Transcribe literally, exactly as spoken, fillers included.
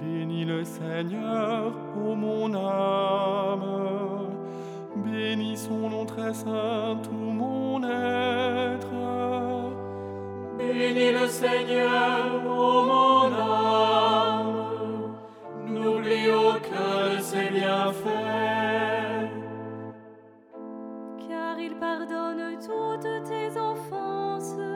Bénis le Seigneur, ô mon âme. Bénis son nom très saint, tout mon être. Bénis le Seigneur, ô mon âme. N'oublie aucun de ses bienfaits. Car il pardonne toutes tes offenses